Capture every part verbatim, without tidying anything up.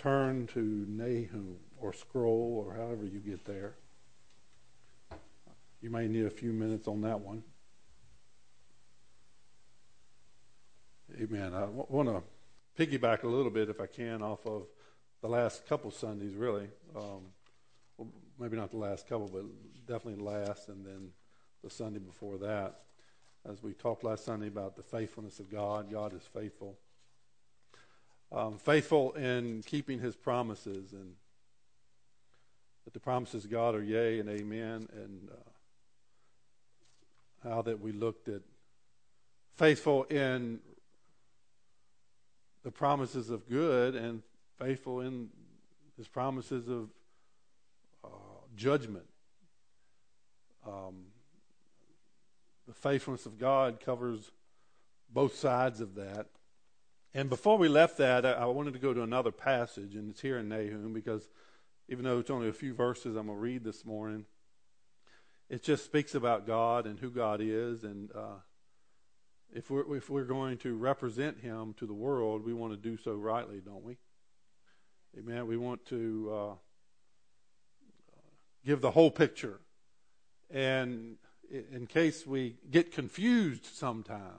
turn to Nahum or scroll or however you get there. You may need a few minutes on that one. Amen. I w- want to piggyback a little bit, if I can, off of the last couple Sundays, really. Um, well, maybe not the last couple, but definitely the last, and then the Sunday before that. As we talked last Sunday about the faithfulness of God, God is faithful. Um, faithful in keeping his promises, and that the promises of God are yea and amen, and uh, how that we looked at faithful in the promises of good and faithful in his promises of uh, judgment. Um, the faithfulness of God covers both sides of that. And before we left that, I, I wanted to go to another passage, and it's here in Nahum, because even though it's only a few verses I'm going to read this morning, it just speaks about God and who God is, and uh, if we're if we're going to represent him to the world, we want to do so rightly, don't we? Amen. We want to uh, give the whole picture. And in case we get confused sometime,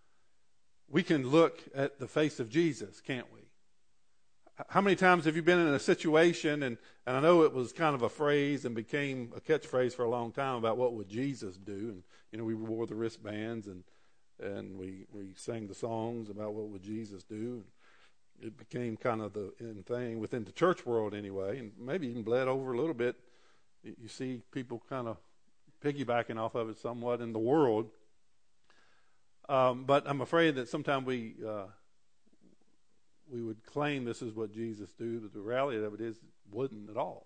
we can look at the face of Jesus, can't we? How many times have you been in a situation, and, and I know it was kind of a phrase and became a catchphrase for a long time about what would Jesus do, and you know we wore the wristbands and and we, we sang the songs about what would Jesus do. It became kind of the in thing within the church world anyway, and maybe even bled over a little bit. You see people kind of piggybacking off of it somewhat in the world. Um, but I'm afraid that sometimes we uh, we would claim this is what Jesus do, but the reality of it is it wouldn't at all.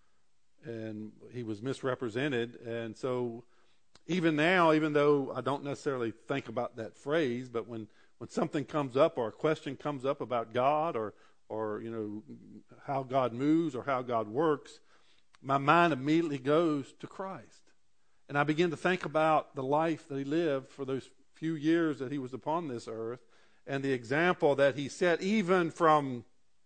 And he was misrepresented, and so even now, even though I don't necessarily think about that phrase, but when, when something comes up or a question comes up about God or or you know how God moves or how God works, my mind immediately goes to Christ. And I begin to think about the life that he lived for those few years that he was upon this earth, and the example that he set even from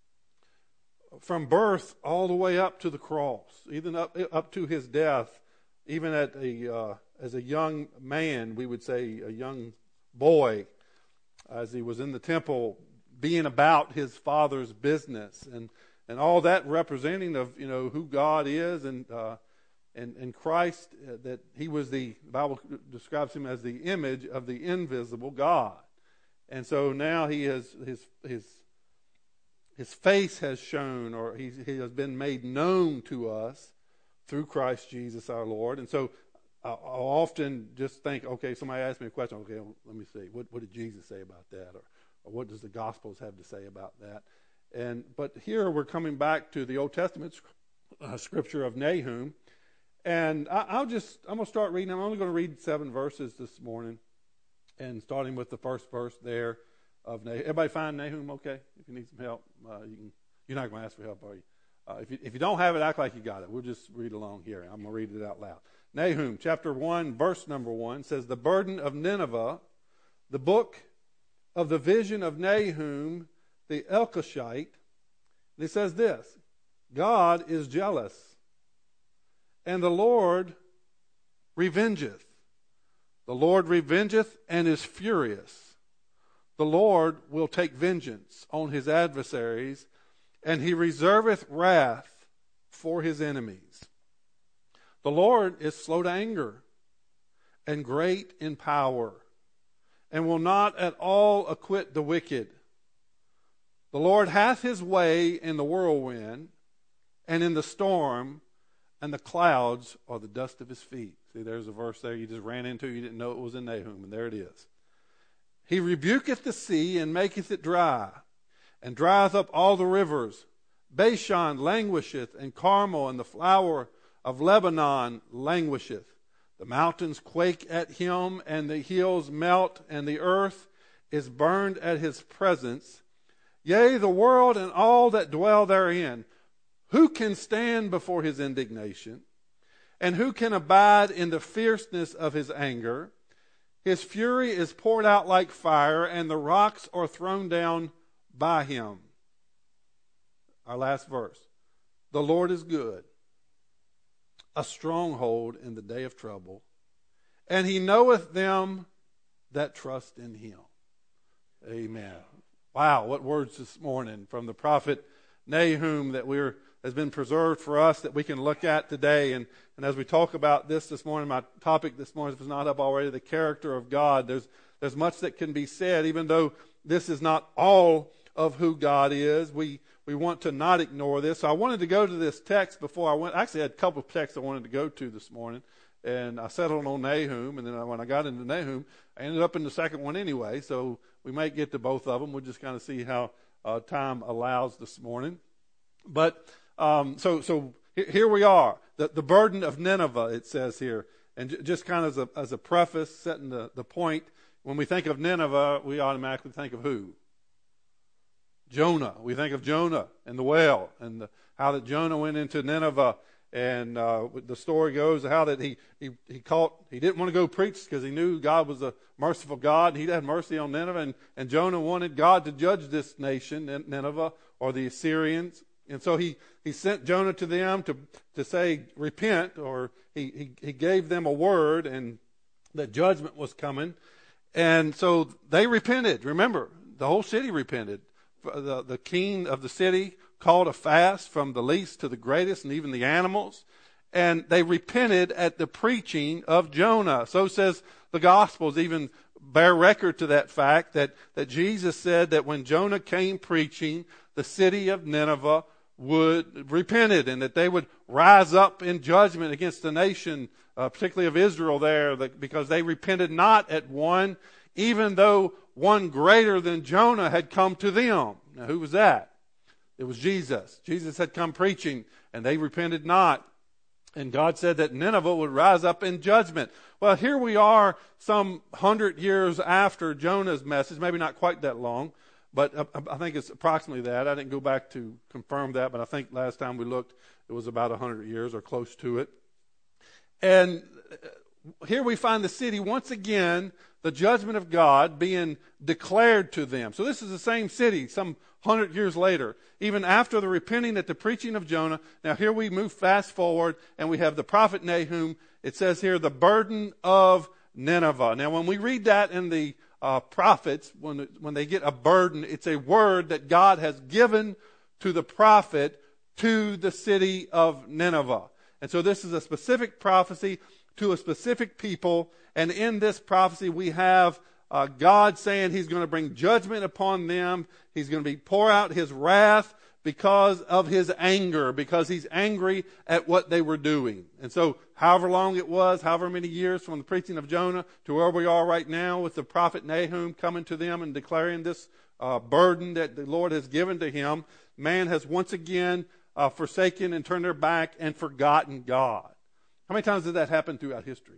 from birth all the way up to the cross, even up up to his death, even at a uh, as a young man, we would say a young boy, as he was in the temple, being about his father's business, and and all that representing of you know who God is, and uh, and and Christ, uh, that he was the, the Bible describes him as the image of the invisible God. And so now he has his his his face has shown, or he he has been made known to us through Christ Jesus our Lord. And so I I'll often just think, okay, somebody asked me a question, okay, let me see, what what did Jesus say about that, or or what does the Gospels have to say about that? And but here we're coming back to the Old Testament uh, scripture of Nahum, and I, I'll just I'm gonna start reading. I'm only going to read seven verses this morning. And starting with the first verse there of Nahum. Everybody find Nahum okay? If you need some help, uh, you can, you're not going to ask for help, are you? Uh, if you? If you don't have it, act like you got it. We'll just read along here. I'm going to read it out loud. Nahum chapter one, verse number one says, "The burden of Nineveh, the book of the vision of Nahum the Elkoshite." And it says this, "God is jealous, and the Lord revengeth. The Lord revengeth and is furious. The Lord will take vengeance on his adversaries, and he reserveth wrath for his enemies. The Lord is slow to anger and great in power, and will not at all acquit the wicked. The Lord hath his way in the whirlwind and in the storm, and the clouds are the dust of his feet." See, there's a verse there you just ran into. You didn't know it was in Nahum, and there it is. "He rebuketh the sea and maketh it dry, and drieth up all the rivers. Bashan languisheth, and Carmel and the flower of Lebanon languisheth. The mountains quake at him, and the hills melt, and the earth is burned at his presence. Yea, the world and all that dwell therein. Who can stand before his indignation? And who can abide in the fierceness of his anger? His fury is poured out like fire, and the rocks are thrown down by him." our last verse. The Lord is good, a stronghold in the day of trouble, and he knoweth them that trust in him. Amen. Wow, what words this morning from the prophet Nahum that we're has been preserved for us that we can look at today. And, and as we talk about this this morning, my topic this morning, if it's not up already, the character of God. There's there's much that can be said, even though this is not all of who God is. We we want to not ignore this. So I wanted to go to this text before I went. I actually had a couple of texts I wanted to go to this morning. And I settled on Nahum, and then when I got into Nahum, I ended up in the second one anyway. So we might get to both of them. We'll just kind of see how uh, time allows this morning. But um, so so here we are, the, the burden of Nineveh, it says here. And j- just kind of as a, as a preface, setting the, the point, when we think of Nineveh, we automatically think of who? Jonah. We think of Jonah and the whale, and the, how that Jonah went into Nineveh. And uh, the story goes how that he, he, he caught, he didn't want to go preach because he knew God was a merciful God. He had mercy on Nineveh, and, and Jonah wanted God to judge this nation, Nineveh, or the Assyrians. And so he, he sent Jonah to them to, to say, repent, or he, he, he gave them a word, and that judgment was coming. And so they repented. Remember, the whole city repented. The, the king of the city called a fast from the least to the greatest, and even the animals. And they repented at the preaching of Jonah. So says the Gospels, even bear record to that fact that, that Jesus said that when Jonah came preaching, the city of Nineveh would repented, and that they would rise up in judgment against the nation, uh, particularly of Israel there, that, because they repented not at one, even though one greater than Jonah had come to them. Now, who was that? It was Jesus. Jesus had come preaching, and they repented not. And God said that Nineveh would rise up in judgment. Well, here we are some hundred years after Jonah's message, maybe not quite that long, but I think it's approximately that. I didn't go back to confirm that, but I think last time we looked, it was about one hundred years or close to it. And here we find the city once again, the judgment of God being declared to them. So this is the same city some hundred years later, even after the repenting at the preaching of Jonah. Now here we move fast forward, and we have the prophet Nahum. It says here, the burden of Nineveh. Now when we read that in the uh, prophets, when, when they get a burden, it's a word that God has given to the prophet to the city of Nineveh. And so this is a specific prophecy to a specific people. And in this prophecy, we have uh, God saying he's going to bring judgment upon them. He's going to be pour out his wrath because of his anger, because he's angry at what they were doing. And so however long it was, however many years from the preaching of Jonah to where we are right now with the prophet Nahum coming to them and declaring this uh, burden that the Lord has given to him, man has once again uh, forsaken and turned their back and forgotten God. How many times did that happen throughout history?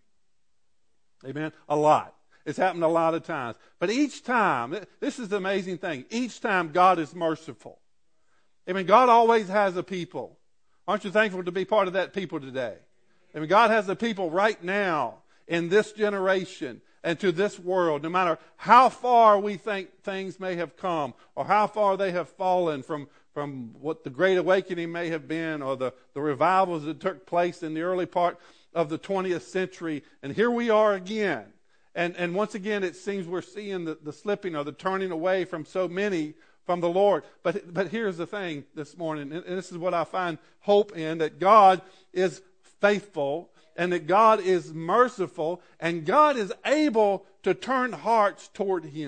Amen? A lot. It's happened a lot of times. But each time, this is the amazing thing, each time God is merciful. I mean, God always has a people. Aren't you thankful to be part of that people today? I mean, God has a people right now in this generation and to this world, no matter how far we think things may have come or how far they have fallen from, from what the Great Awakening may have been or the, the revivals that took place in the early part of the twentieth century. And here we are again. And, and once again, it seems we're seeing the, the slipping or the turning away from so many from the Lord. But, but here's the thing this morning, and this is what I find hope in, that God is faithful and that God is merciful and God is able to turn hearts toward him.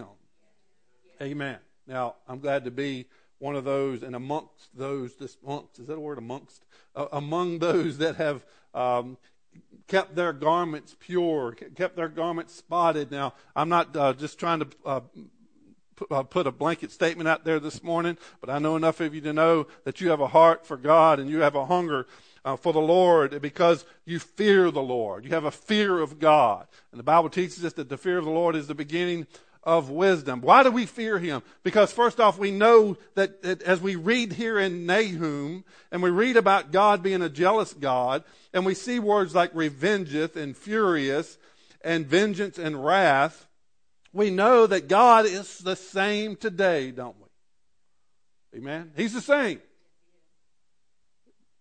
Amen. Now, I'm glad to be one of those and amongst those, this amongst, is that a word, amongst? Uh, among those that have um, kept their garments pure, kept their garments spotted. Now, I'm not uh, just trying to uh, put, uh, put a blanket statement out there this morning, but I know enough of you to know that you have a heart for God and you have a hunger uh, for the Lord because you fear the Lord. You have a fear of God. And the Bible teaches us that the fear of the Lord is the beginning of wisdom. Why do we fear him? Because first off, we know that, that as we read here in Nahum, and we read about God being a jealous God, and we see words like revengeth and furious and vengeance and wrath, we know that God is the same today, don't we? Amen? He's the same.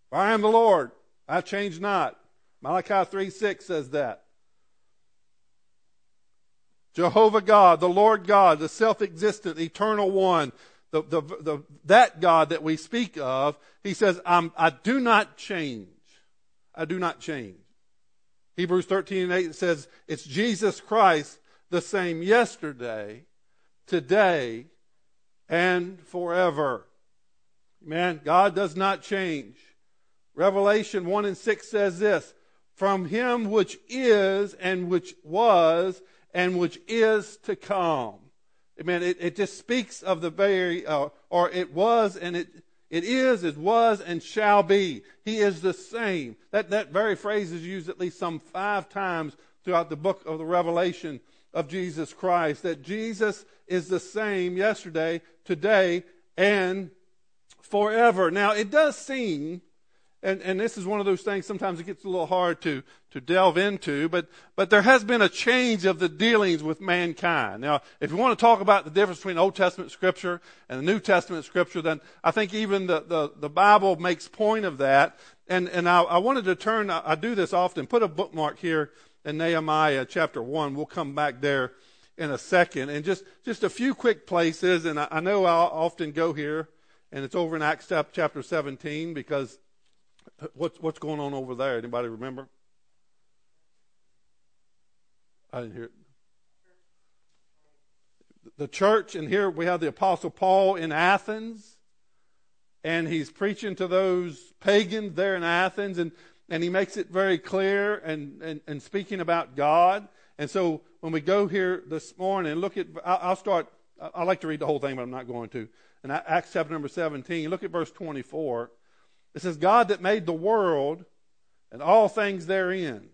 For I am the Lord, I change not. Malachi three six says that. Jehovah God, the Lord God, the self-existent, eternal one, the, the, the, that God that we speak of, he says, I'm, I do not change. I do not change. Hebrews thirteen and eight says, it's Jesus Christ, the same yesterday, today, and forever. Man, God does not change. Revelation one and six says this, from him which is and which was and which is to come. Amen. It, it just speaks of the very, uh, or it was and it it is, it was, and shall be. He is the same. That that very phrase is used at least some five times throughout the book of the Revelation of Jesus Christ. That Jesus is the same yesterday, today, and forever. Now, it does seem, and, and this is one of those things, sometimes it gets a little hard to, to delve into, but, but there has been a change of the dealings with mankind. Now, if you want to talk about the difference between Old Testament Scripture and the New Testament Scripture, then I think even the, the, the Bible makes point of that. And, and I, I wanted to turn, I, I do this often, put a bookmark here in Nehemiah chapter one. We'll come back there in a second. And just, just a few quick places, and I, I know I'll often go here, and it's over in Acts chapter seventeen, because what's, what's going on over there? Anybody remember? I didn't hear it. The church, and here we have the Apostle Paul in Athens, and he's preaching to those pagans there in Athens, and, and he makes it very clear and, and, and speaking about God. And so when we go here this morning, look at, I'll start, I like to read the whole thing, but I'm not going to. In Acts chapter number seventeen, look at verse twenty-four. It says, God that made the world and all things therein.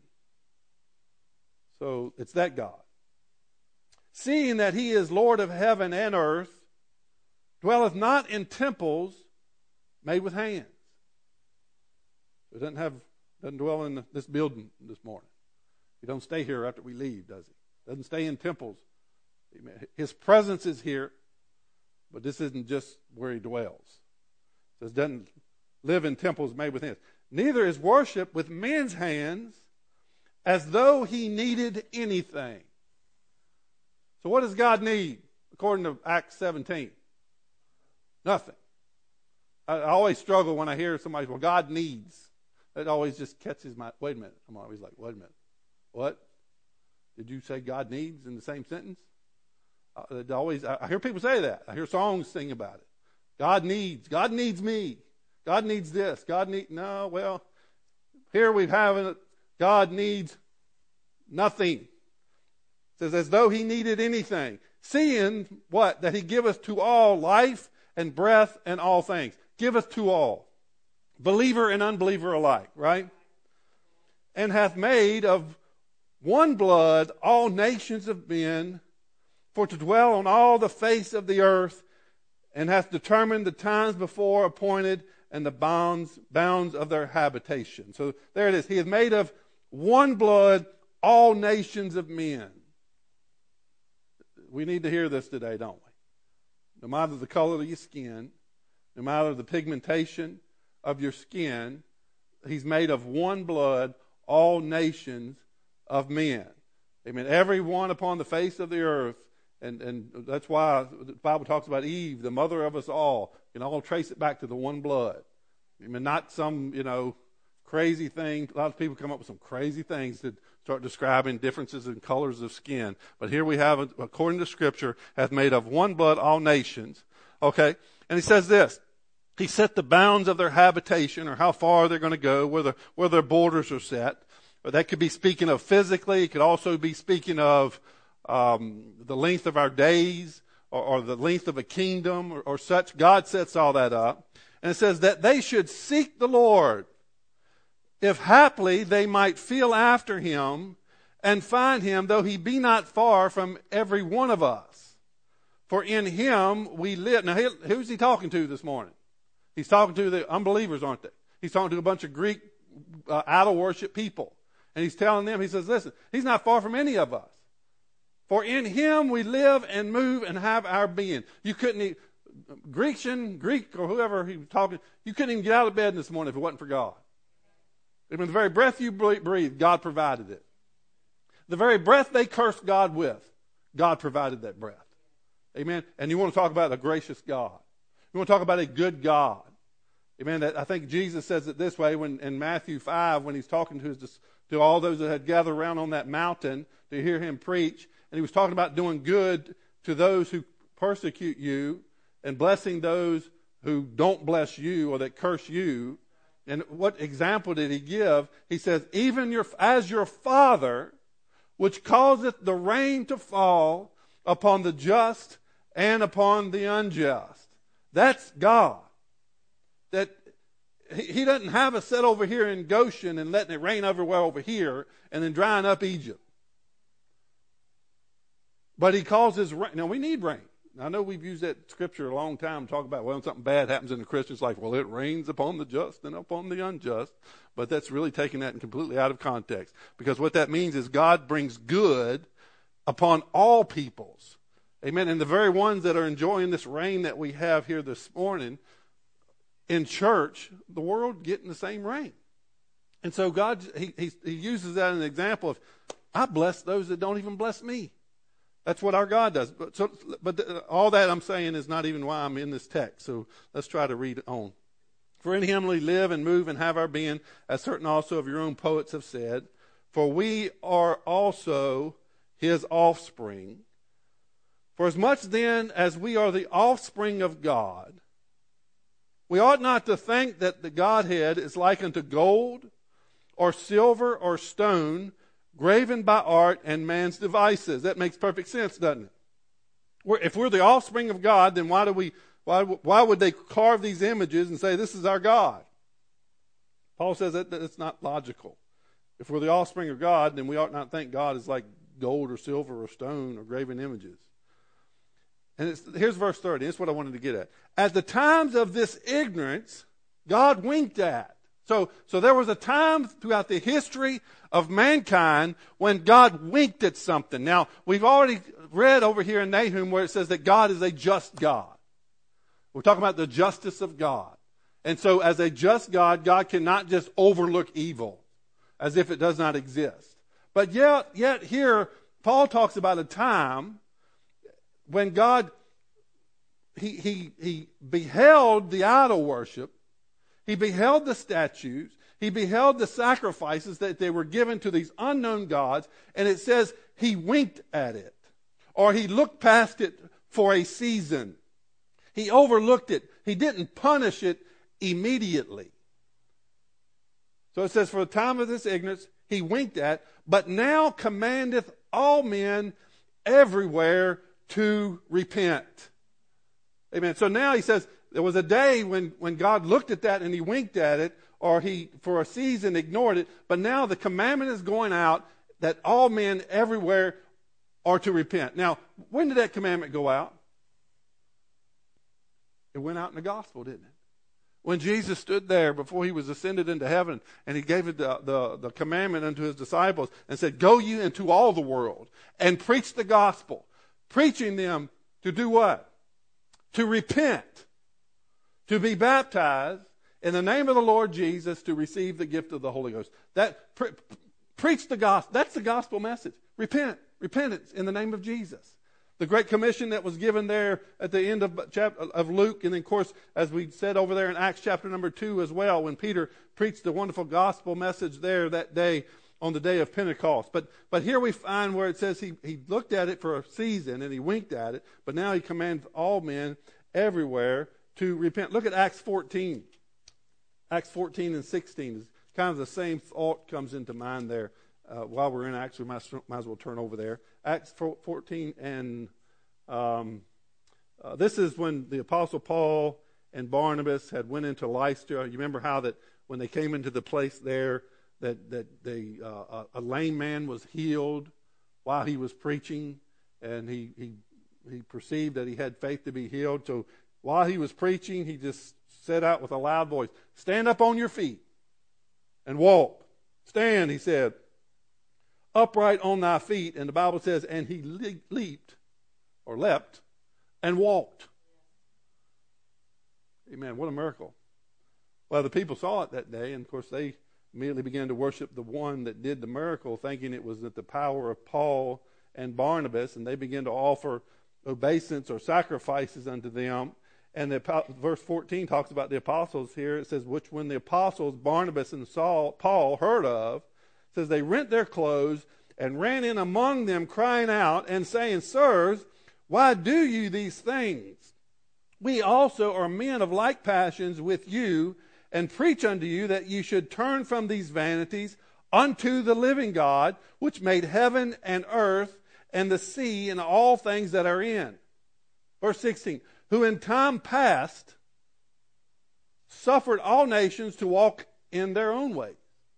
So it's that God. Seeing that he is Lord of heaven and earth, dwelleth not in temples made with hands. He doesn't have, doesn't dwell in this building this morning. He don't stay here after we leave, does he? Doesn't stay in temples. His presence is here, but this isn't just where he dwells. It says doesn't live in temples made with hands. Neither is worship with men's hands, as though he needed anything. So what does God need, according to Acts seventeen? Nothing. I, I always struggle when I hear somebody, well, God needs. It always just catches my, wait a minute. I'm always like, wait a minute. What? Did you say God needs in the same sentence? Uh, it always, I, I hear people say that. I hear songs sing about it. God needs. God needs me. God needs this. God needs, no, well, here we have it. God needs nothing. It says, as though he needed anything. Seeing what? That he giveth to all life and breath and all things. Giveth to all. Believer and unbeliever alike, right? And hath made of one blood all nations of men, for to dwell on all the face of the earth, and hath determined the times before appointed and the bounds bounds of their habitation. So there it is. He hath made of one blood all nations of men. We need to hear this today, don't we? No matter the color of your skin, no matter the pigmentation of your skin, he's made of one blood all nations of men. Amen. Everyone upon the face of the earth, and, and that's why the Bible talks about Eve, the mother of us all. You know, I'll trace it back to the one blood. I mean, not some, you know, crazy thing. A lot of people come up with some crazy things to start describing differences in colors of skin. But here we have, according to Scripture, hath made of one blood all nations. Okay? And he says this. He set the bounds of their habitation, or how far they're going to go, where, the, where their borders are set. But that could be speaking of physically. It could also be speaking of um, the length of our days, or, or the length of a kingdom, or, or such. God sets all that up. And it says that they should seek the Lord, if haply they might feel after him and find him, though he be not far from every one of us. For in him we live. Now, who's he talking to this morning? He's talking to the unbelievers, aren't they? He's talking to a bunch of Greek uh, idol worship people. And he's telling them, he says, listen, he's not far from any of us. For in him we live and move and have our being. You couldn't, Grecian, Greek, or whoever he was talking, you couldn't even get out of bed this morning if it wasn't for God. I mean, the very breath you breathe, God provided it. The very breath they cursed God with, God provided that breath. Amen. And you want to talk about a gracious God. You want to talk about a good God. Amen. I think Jesus says it this way when in Matthew five, when he's talking to his to all those that had gathered around on that mountain to hear him preach, and he was talking about doing good to those who persecute you and blessing those who don't bless you or that curse you. And what example did he give? He says, even your as your Father, which causeth the rain to fall upon the just and upon the unjust. That's God. That he doesn't have us sit over here in Goshen and letting it rain everywhere over here and then drying up Egypt. But he causes rain. Now we need rain. I know we've used that scripture a long time to talk about, well, when something bad happens in the Christian's life, well, it rains upon the just and upon the unjust. But that's really taking that completely out of context. Because what that means is God brings good upon all peoples. Amen. And the very ones that are enjoying this rain that we have here this morning in church, the world getting the same rain. And so God, he, he, he uses that as an example of, I bless those that don't even bless me. That's what our God does. But, so, but the, all that I'm saying is not even why I'm in this text. So let's try to read on. For in him we live and move and have our being, as certain also of your own poets have said. For we are also his offspring. For as much then as we are the offspring of God, we ought not to think that the Godhead is like unto gold or silver or stone, graven by art and man's devices. That makes perfect sense, doesn't it? We're, if we're the offspring of God, then why do we? Why, why would they carve these images and say this is our God? Paul says that it's not logical. If we're the offspring of God, then we ought not think God is like gold or silver or stone or graven images. And it's, here's verse thirty. This is what I wanted to get at. At the times of this ignorance, God winked at. So, so there was a time throughout the history of mankind when God winked at something. Now, we've already read over here in Nahum where it says that God is a just God. We're talking about the justice of God. And so as a just God, God cannot just overlook evil as if it does not exist. But yet, yet here, Paul talks about a time when God, he, he, he beheld the idol worship. He beheld the statues. He beheld the sacrifices that they were given to these unknown gods. And it says he winked at it. Or he looked past it for a season. He overlooked it. He didn't punish it immediately. So it says, for the time of this ignorance, he winked at, but now commandeth all men everywhere to repent. Amen. So now he says, there was a day when, when God looked at that and he winked at it, or he, for a season, ignored it. But now the commandment is going out that all men everywhere are to repent. Now, when did that commandment go out? It went out in the gospel, didn't it? When Jesus stood there before he was ascended into heaven and he gave it the, the, the commandment unto his disciples and said, go ye into all the world and preach the gospel. Preaching them to do what? To repent. To be baptized in the name of the Lord Jesus to receive the gift of the Holy Ghost. That pre- preach the gospel. That's the gospel message. Repent. Repentance in the name of Jesus. The Great Commission that was given there at the end of, chapter, of Luke, and then, of course, as we said over there in Acts chapter number two as well, when Peter preached the wonderful gospel message there that day on the day of Pentecost. But but here we find where it says he, he looked at it for a season and he winked at it, but now he commands all men everywhere to repent. Look at Acts fourteen. Acts fourteen and sixteen is kind of the same thought comes into mind there. Uh, while we're in Acts, we might, might as well turn over there. Acts fourteen and um, uh, this is when the Apostle Paul and Barnabas had went into Lystra. You remember how that when they came into the place there, that that they uh, a lame man was healed while he was preaching, and he he he perceived that he had faith to be healed. So while he was preaching, he just said out with a loud voice, "Stand up on your feet and walk." Stand, he said, upright on thy feet. And the Bible says, and he le- leaped or leapt and walked. Amen. What a miracle. Well, the people saw it that day, and of course they immediately began to worship the one that did the miracle, thinking it was at the power of Paul and Barnabas, and they began to offer obeisance or sacrifices unto them. And the, verse fourteen talks about the apostles here. It says, which when the apostles Barnabas and Saul, Paul heard of, it says they rent their clothes and ran in among them, crying out and saying, Sirs, why do you these things? We also are men of like passions with you, and preach unto you that you should turn from these vanities unto the living God, which made heaven and earth and the sea and all things that are in. Verse sixteen, who in time past suffered all nations to walk in their own ways.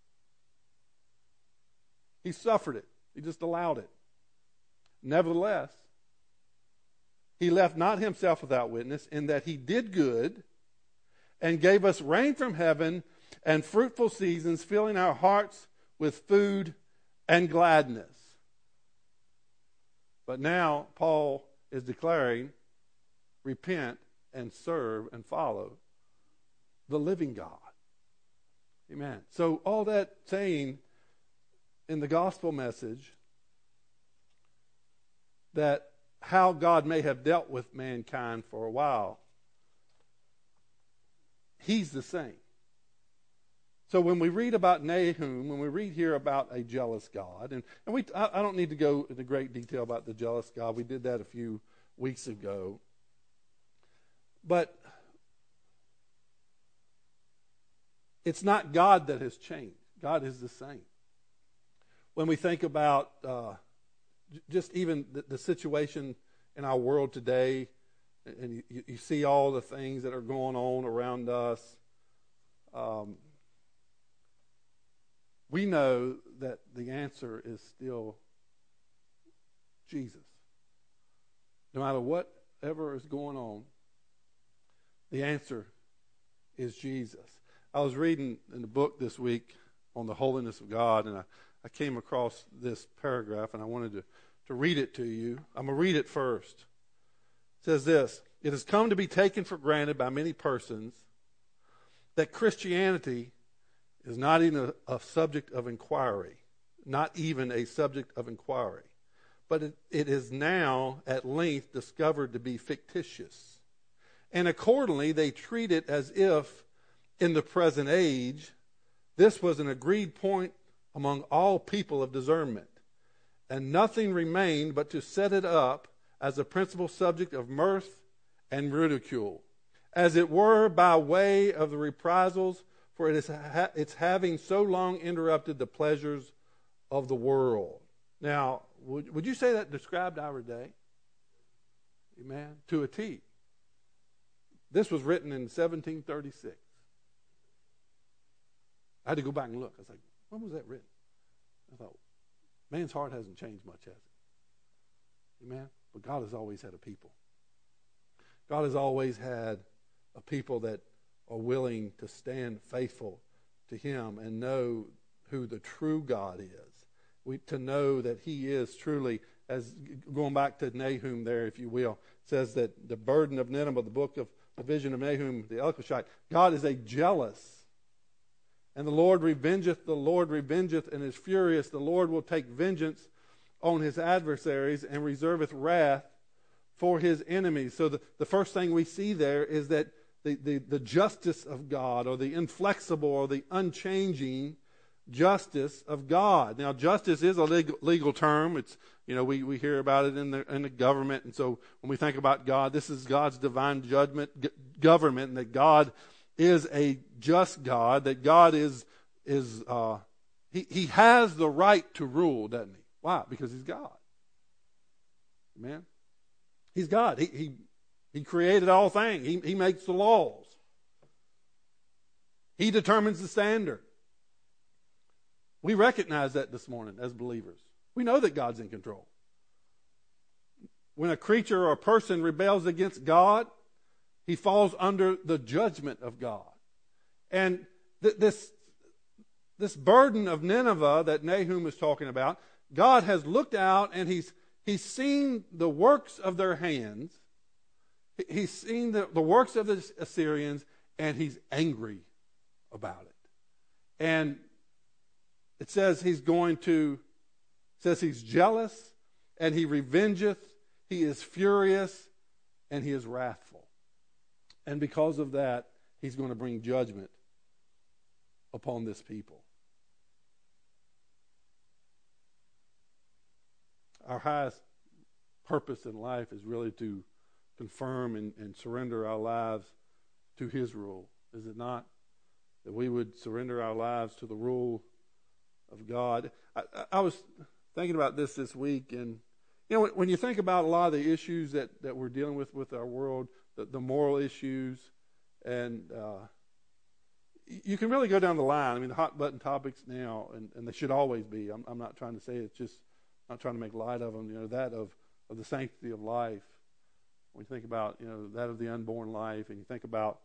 He suffered it. He just allowed it. Nevertheless, he left not himself without witness, in that he did good and gave us rain from heaven and fruitful seasons, filling our hearts with food and gladness. But now Paul is declaring, repent and serve and follow the living God. Amen. So all that saying in the gospel message that how God may have dealt with mankind for a while, He's the same. So when we read about Nahum, when we read here about a jealous God, and, and we I, I don't need to go into great detail about the jealous God. We did that a few weeks ago. But it's not God that has changed. God is the same. When we think about uh, just even the, the situation in our world today, and you, you see all the things that are going on around us, um, we know that the answer is still Jesus. No matter whatever is going on, the answer is Jesus. I was reading in the book this week on the holiness of God, and I, I came across this paragraph, and I wanted to, to read it to you. I'm going to read it first. It says this: it has come to be taken for granted by many persons that Christianity is not even a, a subject of inquiry, not even a subject of inquiry, but it, it is now at length discovered to be fictitious. And accordingly, they treat it as if in the present age, this was an agreed point among all people of discernment, and nothing remained but to set it up as a principal subject of mirth and ridicule, as it were by way of the reprisals for it is ha- it's having so long interrupted the pleasures of the world. Now, would, would you say that described our day? Amen. To a T. This was written in seventeen thirty-six. I had to go back and look. I was like, when was that written? I thought, man's heart hasn't changed much, has it? Amen? But God has always had a people. God has always had a people that are willing to stand faithful to Him and know who the true God is. We, to know that He is truly, as going back to Nahum there, if you will, says that the burden of Nineveh, the book of the vision of Nahum, the Elkoshite, God is a jealous. And the Lord revengeth, the Lord revengeth, and is furious. The Lord will take vengeance on His adversaries and reserveth wrath for His enemies. So the, the first thing we see there is that the, the, the justice of God, or the inflexible or the unchanging justice of God. Now, justice is a legal, legal term. It's, you know, we, we hear about it in the in the government. And so when we think about God, this is God's divine judgment, g- government, and that God is a just God, that God is, is uh, he, he has the right to rule, doesn't He? Why? Because He's God. Amen? He's God. He, he, he created all things. He, he makes the laws. He determines the standard. We recognize that this morning as believers. We know that God's in control. When a creature or a person rebels against God, he falls under the judgment of God. And th- this, this burden of Nineveh that Nahum is talking about, God has looked out and he's, he's seen the works of their hands. He's seen the, the works of the Assyrians, and he's angry about it. And it says he's going to, says he's jealous, and he revengeth, he is furious, and he is wrathful. And because of that, he's going to bring judgment upon this people. Our highest purpose in life is really to confirm and, and surrender our lives to his rule, is it not? That we would surrender our lives to the rule of God. I, I was thinking about this this week, and you know, when, when you think about a lot of the issues that, that we're dealing with with our world, the, the moral issues, and uh, you can really go down the line. I mean, the hot button topics now, and, and they should always be. I'm, I'm not trying to say it's just, not trying to make light of them. You know, that of, of the sanctity of life. When you think about, you know, that of the unborn life, and you think about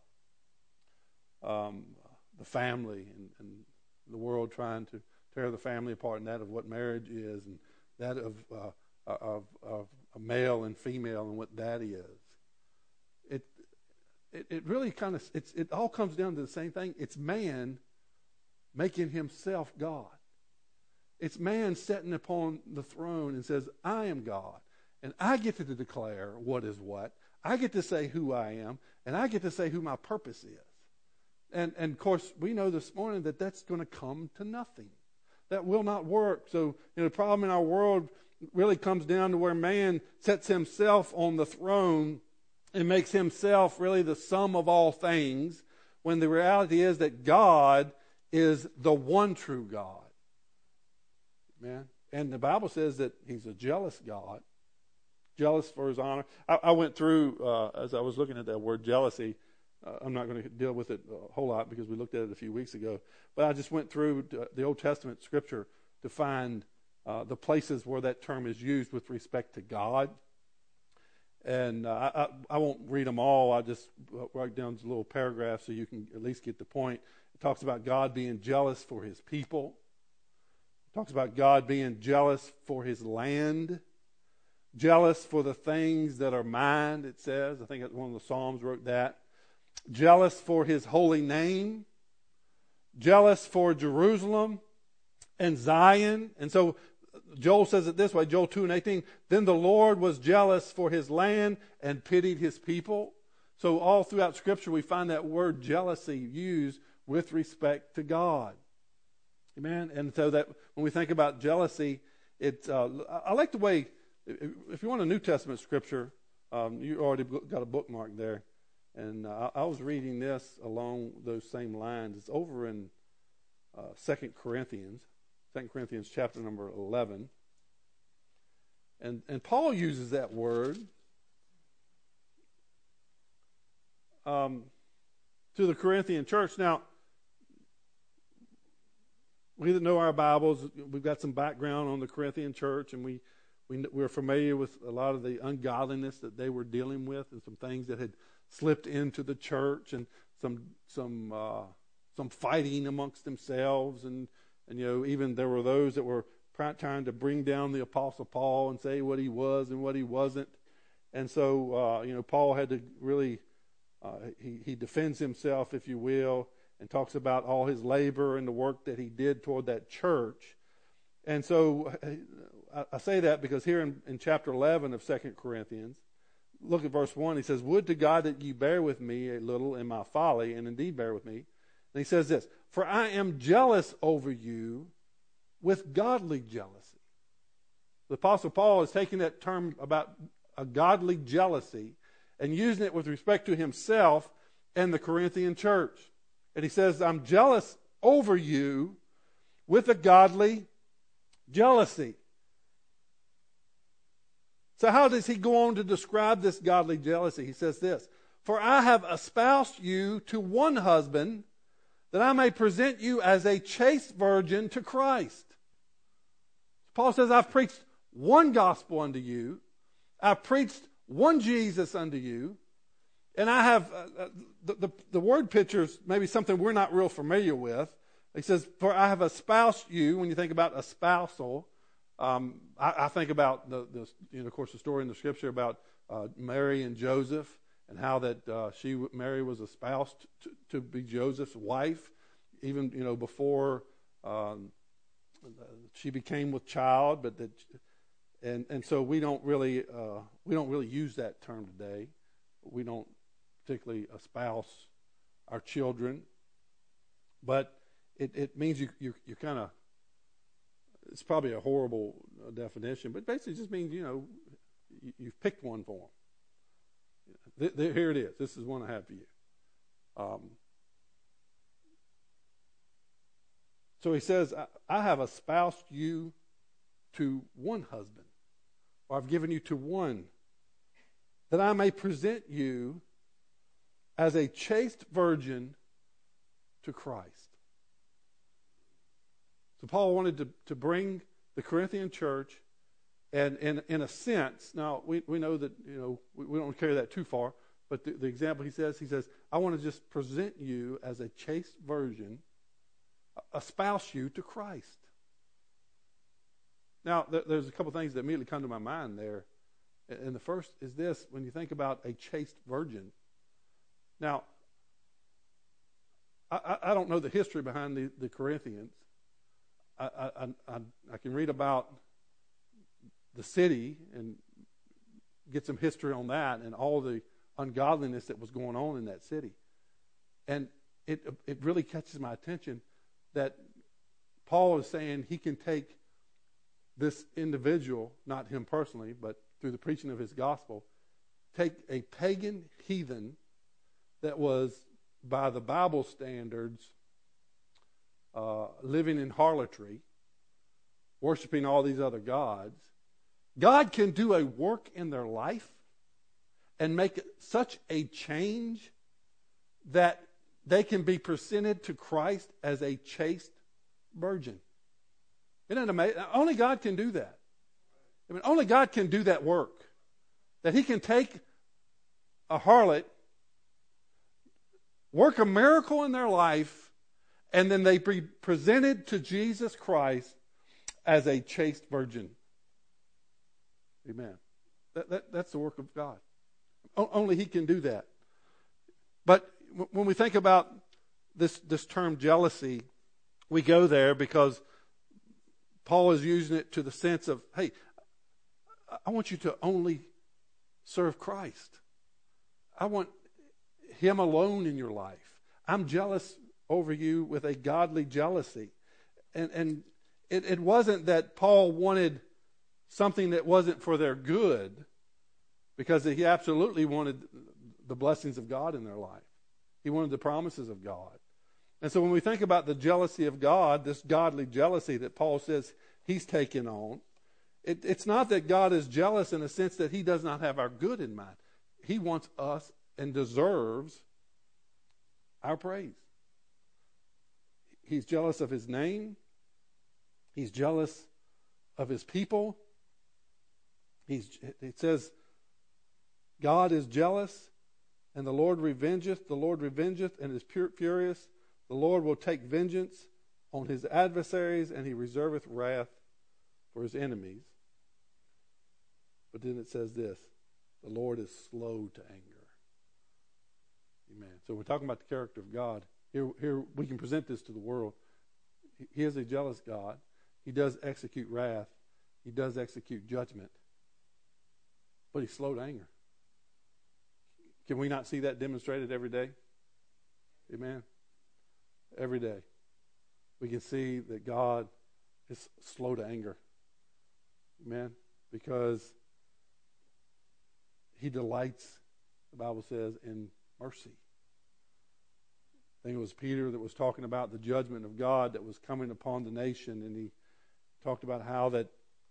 um, the family and, and the world trying to tear the family apart, and that of what marriage is, and that of uh, of, of a male and female and what that is. It it, it really kind of it's it all comes down to the same thing. It's man making himself God. It's man sitting upon the throne and says, I am God, and I get to declare what is what. I get to say who I am, and I get to say who my purpose is. And, and of course, we know this morning that that's going to come to nothing. That will not work. So, you know, the problem in our world really comes down to where man sets himself on the throne and makes himself really the sum of all things, when the reality is that God is the one true God. Man. And the Bible says that he's a jealous God, jealous for his honor. I, I went through, uh, as I was looking at that word jealousy, uh, I'm not going to deal with it a whole lot because we looked at it a few weeks ago, but I just went through the Old Testament scripture to find uh, the places where that term is used with respect to God. And uh, I, I won't read them all. I just write down a little paragraph so you can at least get the point. It talks about God being jealous for his people. Talks about God being jealous for his land, jealous for the things that are mine, it says. I think one of the Psalms wrote that. Jealous for his holy name, jealous for Jerusalem and Zion. And so Joel says it this way, Joel two and eighteen, then the Lord was jealous for his land and pitied his people. So all throughout Scripture we find that word jealousy used with respect to God. Amen. And so that when we think about jealousy, it uh, I like the way, if you want a New Testament scripture, um, you already got a bookmark there, and uh, I was reading this along those same lines. It's over in uh, Second Corinthians, Second Corinthians chapter number eleven, and and Paul uses that word um, to the Corinthian church. Now, we that know our Bibles, we've got some background on the Corinthian church, and we, we, we're familiar with a lot of the ungodliness that they were dealing with, and some things that had slipped into the church, and some some uh, some fighting amongst themselves, and and you know, even there were those that were trying to bring down the Apostle Paul and say what he was and what he wasn't, and so uh, you know, Paul had to really uh, he he defends himself, if you will, and talks about all his labor and the work that he did toward that church. And so I, I say that because here in, in chapter eleven of Second Corinthians, look at verse one. He says, would to God that ye bear with me a little in my folly, and indeed bear with me. And he says this, for I am jealous over you with godly jealousy. The Apostle Paul is taking that term about a godly jealousy and using it with respect to himself and the Corinthian church. And he says, I'm jealous over you with a godly jealousy. So how does he go on to describe this godly jealousy? He says this, for I have espoused you to one husband, that I may present you as a chaste virgin to Christ. Paul says, I've preached one gospel unto you. I've preached one Jesus unto you. And I have, uh, the, the, the word picture is maybe something we're not real familiar with. He says, for I have espoused you. When you think about espousal, um, I, I think about, the, the, you know, of course, the story in the Scripture about uh, Mary and Joseph, and how that uh, she, Mary, was espoused to, to be Joseph's wife, even, you know, before um, she became with child. But that, and and so we don't really uh, we don't really use that term today. We don't particularly espouse our children, but it, it means you you you're kind of. It's probably a horrible definition, but basically it just means, you know, you, you've picked one for them. Th- th- here it is. This is one I have for you. Um, so he says, I, I have espoused you to one husband, or I've given you to one, that I may present you as a chaste virgin to Christ. So Paul wanted to, to bring the Corinthian church, and in, in a sense, now we, we know that, you know, we, we don't carry that too far, but the, the example he says, he says, I want to just present you as a chaste virgin, espouse you to Christ. Now, there, there's a couple things that immediately come to my mind there. And the first is this: when you think about a chaste virgin. Now, I, I don't know the history behind the, the Corinthians. I, I, I, I can read about the city and get some history on that and all the ungodliness that was going on in that city. And it it really catches my attention that Paul is saying he can take this individual, not him personally, but through the preaching of his gospel, take a pagan heathen that was, by the Bible standards, uh, living in harlotry, worshiping all these other gods. God can do a work in their life and make such a change that they can be presented to Christ as a chaste virgin. Isn't that amazing? Only God can do that. I mean, only God can do that work. That He can take a harlot, work a miracle in their life, and then they be presented to Jesus Christ as a chaste virgin. Amen. That, that, that's the work of God. O- only He can do that. But w- when we think about this, this term jealousy, we go there because Paul is using it to the sense of, hey, I want you to only serve Christ. I want Him alone in your life. I'm jealous over you with a godly jealousy. And, and it, it wasn't that Paul wanted something that wasn't for their good, because he absolutely wanted the blessings of God in their life. He wanted the promises of God. And so when we think about the jealousy of God, this godly jealousy that Paul says he's taken on, it, it's not that God is jealous in the sense that He does not have our good in mind. He wants us and deserves our praise. He's jealous of His name. He's jealous of His people. He's, it says, God is jealous, and the Lord revengeth. The Lord revengeth and is pure, furious. The Lord will take vengeance on His adversaries, and He reserveth wrath for His enemies. But then it says this: the Lord is slow to anger. Amen. So we're talking about the character of God. Here, here we can present this to the world. He is a jealous God. He does execute wrath. He does execute judgment. But He's slow to anger. Can we not see that demonstrated every day? Amen. Every day. We can see that God is slow to anger. Amen. Because He delights, the Bible says, in mercy. I think it was Peter that was talking about the judgment of God that was coming upon the nation, and he talked about how that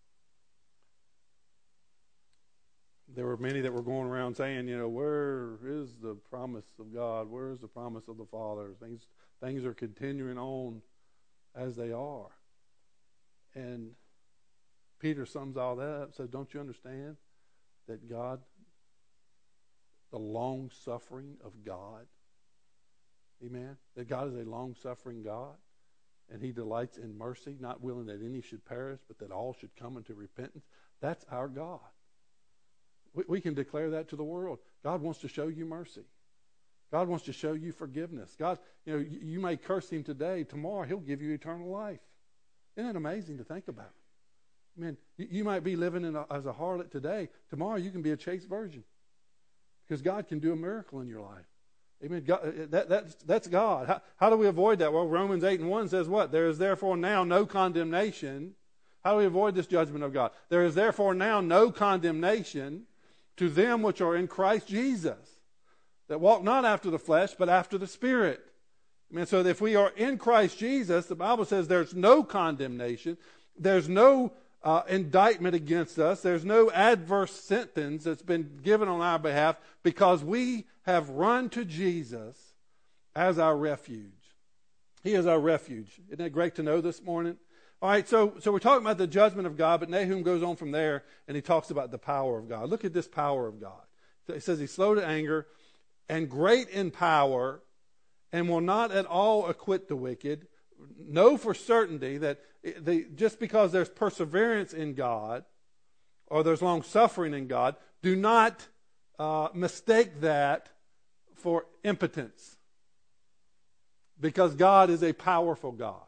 there were many that were going around saying, you know, where is the promise of God? Where is the promise of the Father? Things, things are continuing on as they are. And Peter sums all that up and says, don't you understand that God, the long-suffering of God, amen, that God is a long-suffering God, and He delights in mercy, not willing that any should perish, but that all should come into repentance. That's our God. We, we can declare that to the world. God wants to show you mercy. God wants to show you forgiveness. God, you know, you, you may curse him today. Tomorrow he'll give you eternal life. Isn't that amazing to think about? I mean, you, you might be living in a, as a harlot today. Tomorrow you can be a chaste virgin. Because God can do a miracle in your life. Amen. God, that, that's, that's God. How, how do we avoid that? Well, Romans eight and one says what? There is therefore now no condemnation. How do we avoid this judgment of God? There is therefore now no condemnation to them which are in Christ Jesus, that walk not after the flesh, but after the Spirit. I mean, so if we are in Christ Jesus, the Bible says there's no condemnation. There's no uh, indictment against us. There's no adverse sentence that's been given on our behalf because we have run to Jesus as our refuge. He is our refuge. Isn't that great to know this morning? All right, so, so we're talking about the judgment of God, but Nahum goes on from there and he talks about the power of God. Look at this power of God. So he says he's slow to anger and great in power and will not at all acquit the wicked. Know for certainty that the, just because there's perseverance in God or there's long suffering in God, do not uh, mistake that for impotence. Because God is a powerful God.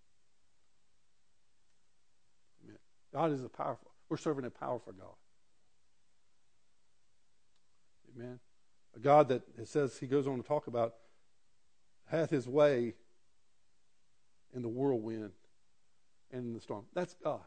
God is a powerful. We're serving a powerful God. Amen. A God that it says he goes on to talk about hath his way in the whirlwind and in the storm. That's God.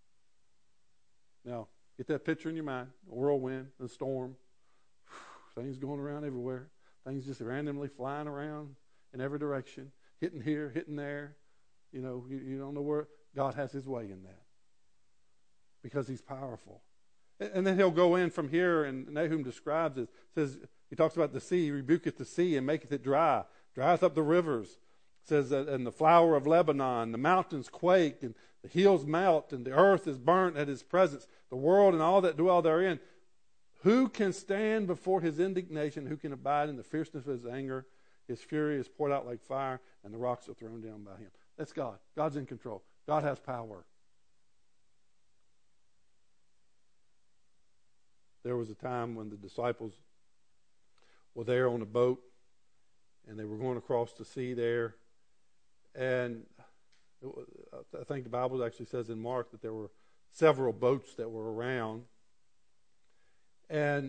Now, get that picture in your mind. A whirlwind, a storm. Things going around everywhere. Things just randomly flying around in every direction. Hitting here, hitting there. You know, you, you don't know where. God has his way in that. Because he's powerful. And then he'll go in from here, and Nahum describes it. Says he talks about the sea, he rebuketh the sea and maketh it dry, drieth up the rivers. It says that, and the flower of Lebanon, the mountains quake, and the hills melt, and the earth is burnt at his presence, the world and all that dwell therein. Who can stand before his indignation? Who can abide in the fierceness of his anger? His fury is poured out like fire, and the rocks are thrown down by him. That's God. God's in control. God has power. There was a time when the disciples were there on a boat, and they were going across the sea there. And I think the Bible actually says in Mark that there were several boats that were around. And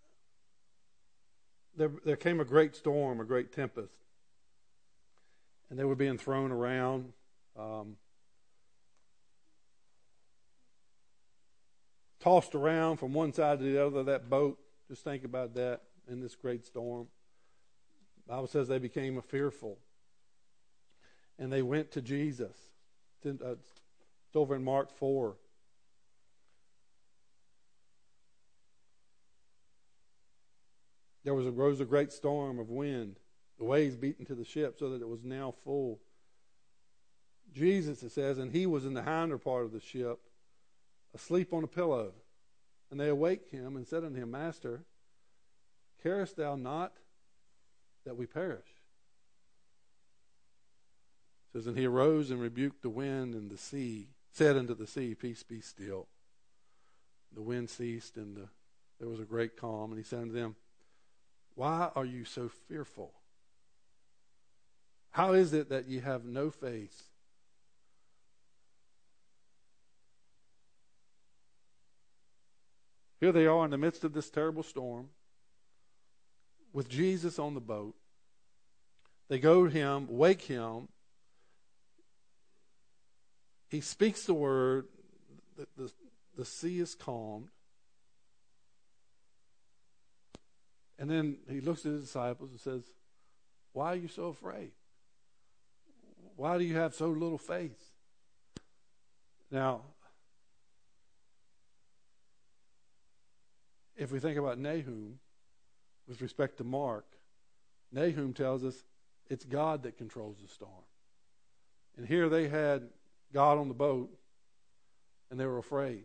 there, there came a great storm, a great tempest. And they were being thrown around. Um, tossed around from one side to the other of that boat. Just think about that in this great storm. The Bible says they became fearful. And they went to Jesus. It's, in, uh, it's over in Mark four. There was a, rose a great storm of wind. The waves beat into the ship so that it was now full. Jesus, it says, and he was in the hinder part of the ship, asleep on a pillow. And they awake him and said unto him, Master, carest thou not that we perish? It says, and he arose and rebuked the wind and the sea, said unto the sea, Peace, be still. The wind ceased, and the, there was a great calm. And he said unto them, Why are you so fearful? How is it that ye have no faith? Here they are in the midst of this terrible storm with Jesus on the boat. They go to him, wake him. He speaks the word. The, the, the sea is calmed. And then he looks at his disciples and says, Why are you so afraid? Why do you have so little faith? Now, if we think about Nahum, with respect to Mark, Nahum tells us it's God that controls the storm. And here they had God on the boat, and they were afraid.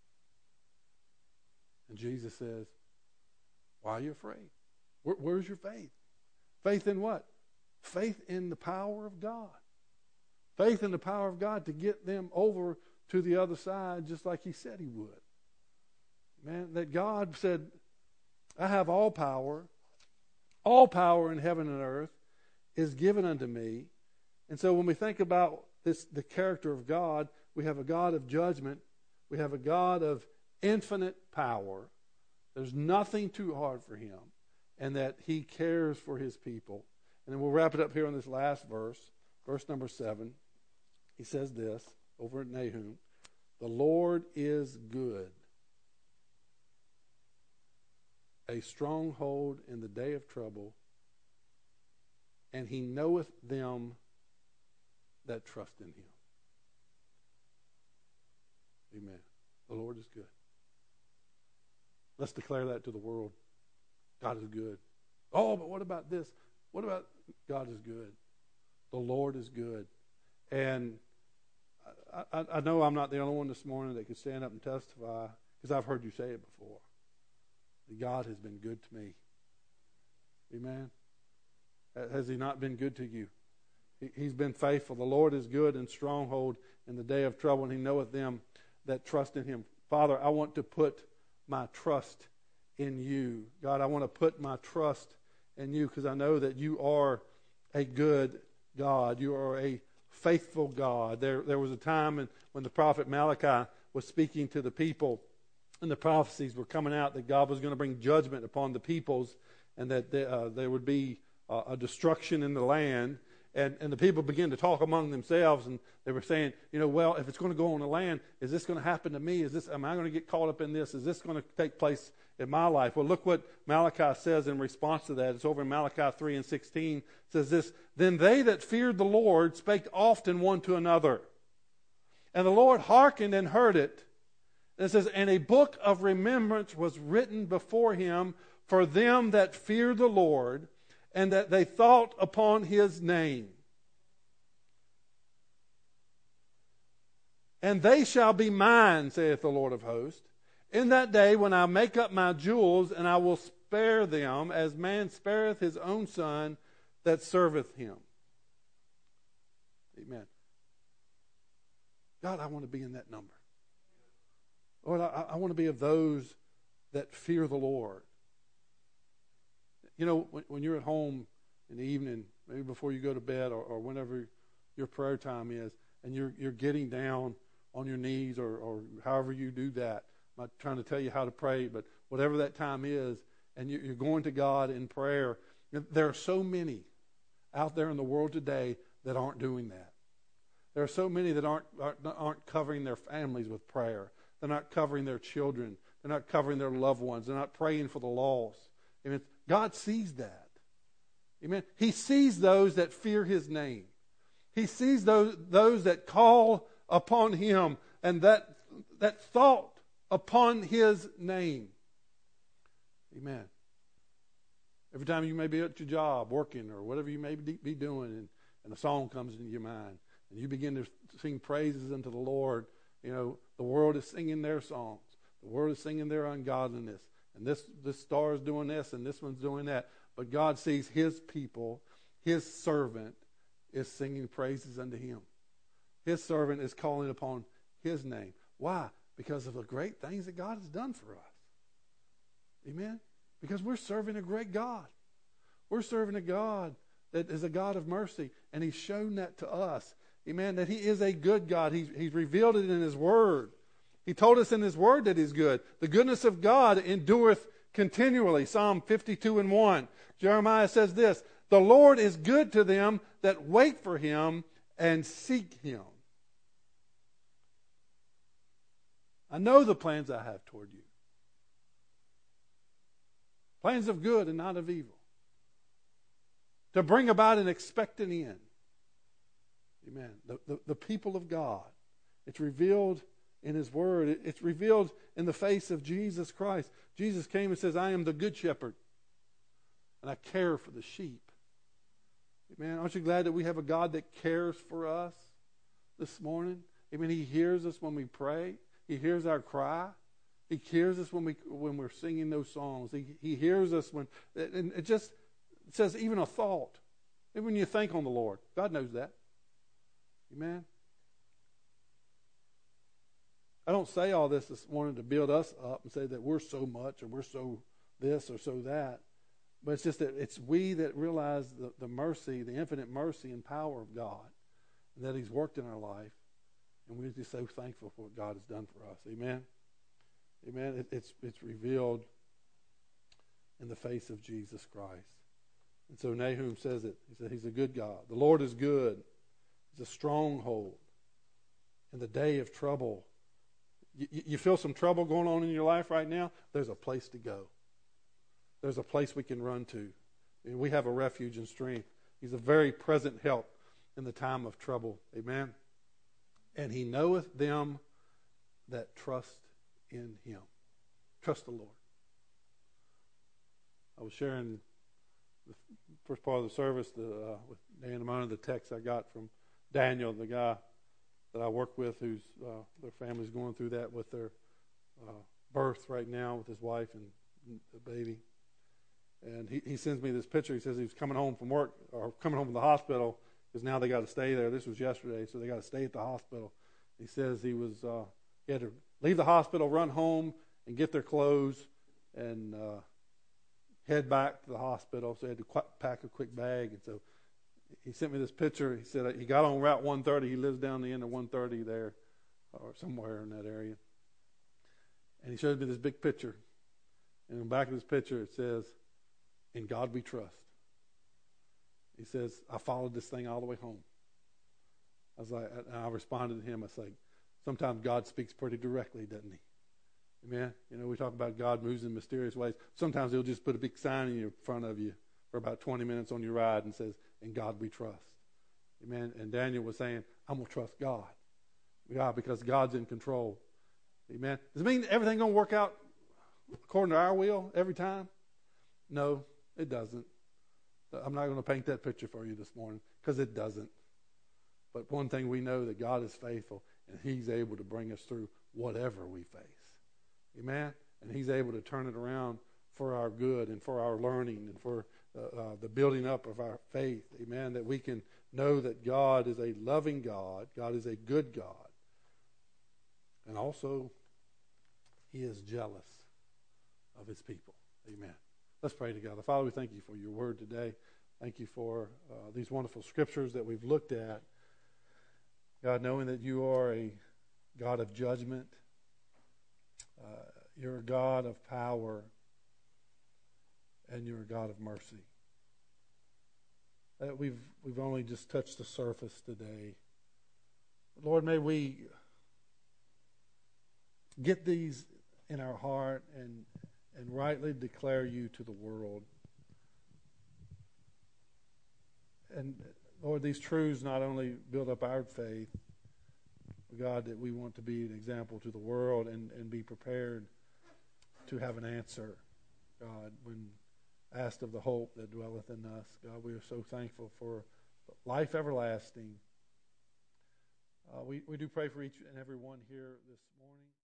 And Jesus says, why are you afraid? Where, where's your faith? Faith in what? Faith in the power of God. Faith in the power of God to get them over to the other side just like he said he would. Man, that God said, I have all power. All power in heaven and earth is given unto me. And so when we think about this, the character of God, we have a God of judgment. We have a God of infinite power. There's nothing too hard for him. And that he cares for his people. And then we'll wrap it up here on this last verse. Verse number seven. He says this over at Nahum. The Lord is good, a stronghold in the day of trouble, and he knoweth them that trust in him. Amen. The Lord is good. Let's declare that to the world. God is good. Oh, but what about this? What about God is good? The Lord is good. And I, I, I know I'm not the only one this morning that could stand up and testify, because I've heard you say it before. God has been good to me. Amen. Has he not been good to you? He, he's been faithful. The Lord is good and stronghold in the day of trouble, and he knoweth them that trust in him. Father, I want to put my trust in you. God, I want to put my trust in you because I know that you are a good God. You are a faithful God. There, there was a time in, when the prophet Malachi was speaking to the people, and the prophecies were coming out that God was going to bring judgment upon the peoples, and that they, uh, there would be uh, a destruction in the land. And, and the people began to talk among themselves, and they were saying, you know, well, if it's going to go on the land, is this going to happen to me? Is this, am I going to get caught up in this? Is this going to take place in my life? Well, look what Malachi says in response to that. It's over in Malachi three and sixteen. It says this, Then they that feared the Lord spake often one to another, and the Lord hearkened and heard it. And it says, And a book of remembrance was written before him for them that fear the Lord, and that they thought upon his name. And they shall be mine, saith the Lord of hosts, in that day when I make up my jewels, and I will spare them, as man spareth his own son that serveth him. Amen. God, I want to be in that number. Lord, I, I want to be of those that fear the Lord. You know, when, when you're at home in the evening, maybe before you go to bed, or, or whenever your prayer time is, and you're you're getting down on your knees, or, or however you do that. I'm not trying to tell you how to pray, but whatever that time is, and you, you're going to God in prayer. There are so many out there in the world today that aren't doing that. There are so many that aren't aren't, aren't covering their families with prayer. They're not covering their children. They're not covering their loved ones. They're not praying for the lost. Amen. God sees that. Amen. He sees those that fear his name. He sees those, those that call upon him and that, that thought upon his name. Amen. Every time you may be at your job, working, or whatever you may be doing, and, and a song comes into your mind, and you begin to sing praises unto the Lord, you know, the world is singing their songs. The world is singing their ungodliness. And this, this star is doing this, and this one's doing that. But God sees his people, his servant, is singing praises unto him. His servant is calling upon his name. Why? Because of the great things that God has done for us. Amen? Because we're serving a great God. We're serving a God that is a God of mercy, and he's shown that to us. Amen? That he is a good God. He's, he's revealed it in his word. He told us in his word that he's good. The goodness of God endureth continually. Psalm fifty-two and one. Jeremiah says this, The Lord is good to them that wait for him and seek him. I know the plans I have toward you. Plans of good and not of evil. To bring about an expected end. Amen. The, the, the people of God. It's revealed in his word. It's revealed in the face of Jesus Christ. Jesus came and says, I am the good shepherd, and I care for the sheep. Amen. Aren't you glad that we have a God that cares for us this morning? Amen. He hears us when we pray. He hears our cry. He hears us when, we, when we're singing those songs. He, he hears us when, and it just it says even a thought. Even when you think on the Lord, God knows that. Amen. I don't say all this this morning to build us up and say that we're so much or we're so this or so that. But it's just that it's we that realize the, the mercy, the infinite mercy and power of God, and that He's worked in our life. And we're just so thankful for what God has done for us. Amen? Amen? It, it's, it's revealed in the face of Jesus Christ. And so Nahum says it. He said He's a good God. The Lord is good. He's a stronghold. In the day of trouble, you, you feel some trouble going on in your life right now? There's a place to go. There's a place we can run to. And we have a refuge and strength. He's a very present help in the time of trouble. Amen? And He knoweth them that trust in Him. Trust the Lord. I was sharing the first part of the service the, uh, with Dan and Mona, the text I got from Daniel, the guy that I work with, who's uh, their family's going through that with their uh, birth right now with his wife and the baby. And he, he sends me this picture. He says he was coming home from work or coming home from the hospital because now they got to stay there. This was yesterday, so they got to stay at the hospital. He says he was uh, he had to leave the hospital, run home, and get their clothes, and uh, head back to the hospital. So he had to qu- pack a quick bag. And so he sent me this picture. He said he got on Route one thirty. He lives down the end of one thirty there, or somewhere in that area. And he showed me this big picture. And in the back of this picture it says, "In God we trust." He says, "I followed this thing all the way home." I was like, and I responded to him. I said, sometimes God speaks pretty directly, doesn't He? Amen. You know, we talk about God moves in mysterious ways. Sometimes He'll just put a big sign in front of you for about twenty minutes on your ride and says, "In God we trust." Amen. And Daniel was saying, I'm going to trust God. God, because God's in control. Amen. Does it mean everything going to work out according to our will every time? No, it doesn't. I'm not going to paint that picture for you this morning because it doesn't. But one thing we know, that God is faithful and He's able to bring us through whatever we face. Amen? And He's able to turn it around for our good and for our learning and for uh, uh, the building up of our faith. Amen? That we can know that God is a loving God. God is a good God. And also, He is jealous of His people. Amen. Let's pray together. Father, we thank You for Your word today. Thank You for uh, these wonderful scriptures that we've looked at. God, knowing that You are a God of judgment. Uh, You're a God of power. And You're a God of mercy. Uh, we've, we've only just touched the surface today. Lord, may we get these in our heart and and rightly declare You to the world. And Lord, these truths not only build up our faith, God, that we want to be an example to the world and, and be prepared to have an answer, God, when asked of the hope that dwelleth in us. God, we are so thankful for life everlasting. Uh, we, we do pray for each and every one here this morning.